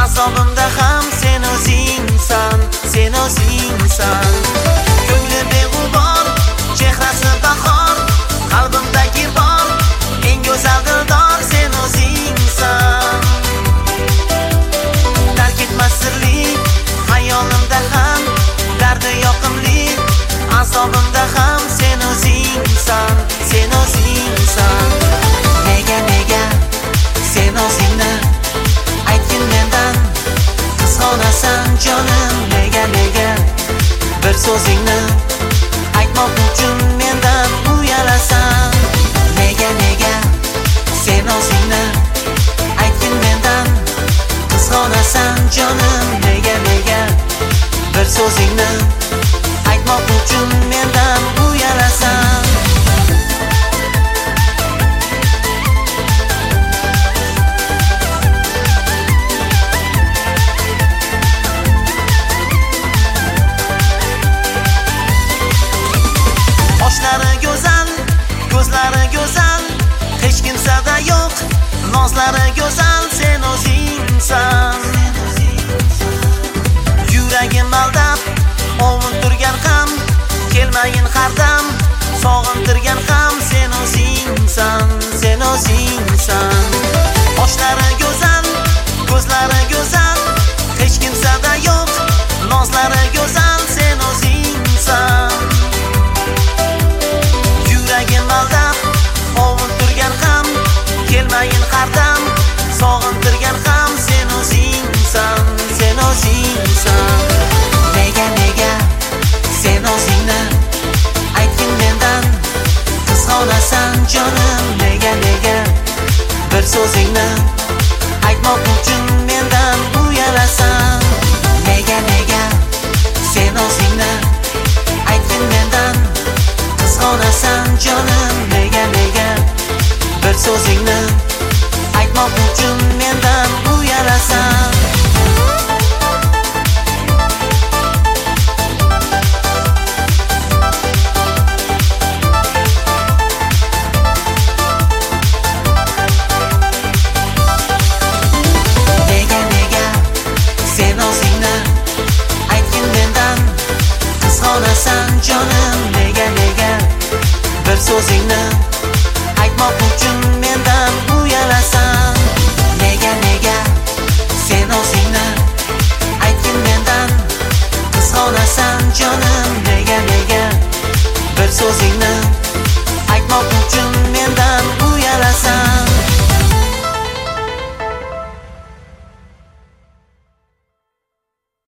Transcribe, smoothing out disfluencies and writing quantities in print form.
azobimda ham sen o'zingsan, sen o'zingsan. Ko'ngli beg'ubor, chehrasi bahor, qalbimdagi bor eng go'zal dildor sen o'zingsan. Tark etmas sirli hayolimda ham dardi yoqimli, azobimda ham sen o'zingsan, sen o'zingsan. Nega sen o'zingni aytgin mendan qizg'onasan jonim, nega bir so'zingni aytmoq uchun mendan uyalasan. Nega sen o'zingni aytgin mendan qizg'onasan jonim, nega bir so'zingni aytmoq uchun mendan uyalasan. Qoshlari go'zal, ko'zlari go'zal, hech kimsada yo'q nozlari go'zal sen o'zingsan. Yuragim aldab ovuntirgan ham, kelmayin har dam sog'intirgan ham sen o'zingsan, sen o'zingsan. Qoshlari go'zal, ko'zlari go'zal, hech kimsada yo'q nozlari go'zal sen o'zingsan. Yuragim aldab ovuntirgan ham, kelmayin har dam sog'intirgan ham sen o'zingsan, sen o'zingsan. Nega sen o'zingni aytgin mendan qizg'onasan jonim, nega bir so'zingni aytmoq uchun mendan uyalasan. Nega sen o'zingni aytgin mendan qizg'onasan jonim, nega bir so'zingni aytmoq uchun mendan uyalasan. Sen o'zingni aytgin mendan qizg'onasan jonim, nega bir so'zingni aytmoq uchun mendan uyalasan. Nega sen o'zingni aytgin mendan qizg'onasan jonim, nega bir so'zingni aytmoq uchun mendan uyalasan.